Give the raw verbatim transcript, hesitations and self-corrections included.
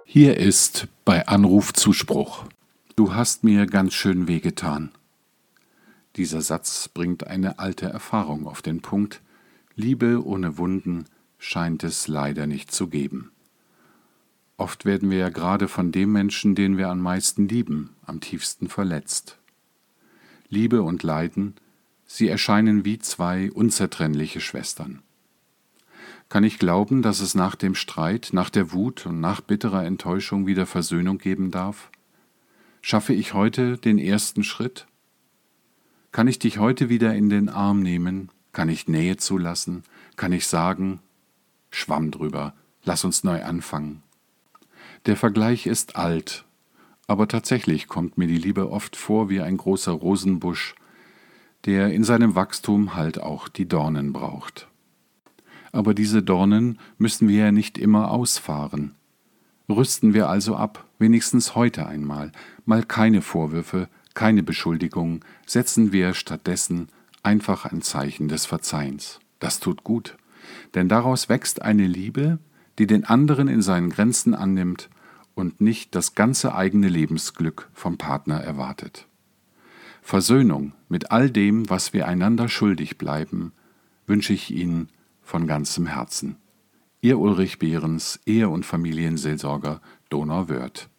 Hier ist bei Anruf Zuspruch. Du hast mir ganz schön wehgetan. Dieser Satz bringt eine alte Erfahrung auf den Punkt. Liebe ohne Wunden scheint es leider nicht zu geben. Oft werden wir ja gerade von dem Menschen, den wir am meisten lieben, am tiefsten verletzt. Liebe und Leiden, sie erscheinen wie zwei unzertrennliche Schwestern. Kann ich glauben, dass es nach dem Streit, nach der Wut und nach bitterer Enttäuschung wieder Versöhnung geben darf? Schaffe ich heute den ersten Schritt? Kann ich dich heute wieder in den Arm nehmen? Kann ich Nähe zulassen? Kann ich sagen, Schwamm drüber, lass uns neu anfangen? Der Vergleich ist alt, aber tatsächlich kommt mir die Liebe oft vor wie ein großer Rosenbusch, der in seinem Wachstum halt auch die Dornen braucht. Aber diese Dornen müssen wir ja nicht immer ausfahren. Rüsten wir also ab, wenigstens heute einmal, mal keine Vorwürfe, keine Beschuldigungen, setzen wir stattdessen einfach ein Zeichen des Verzeihens. Das tut gut, denn daraus wächst eine Liebe, die den anderen in seinen Grenzen annimmt und nicht das ganze eigene Lebensglück vom Partner erwartet. Versöhnung mit all dem, was wir einander schuldig bleiben, wünsche ich Ihnen von ganzem Herzen. Ihr Ulrich Behrens, Ehe- und Familienseelsorger Donauwörth.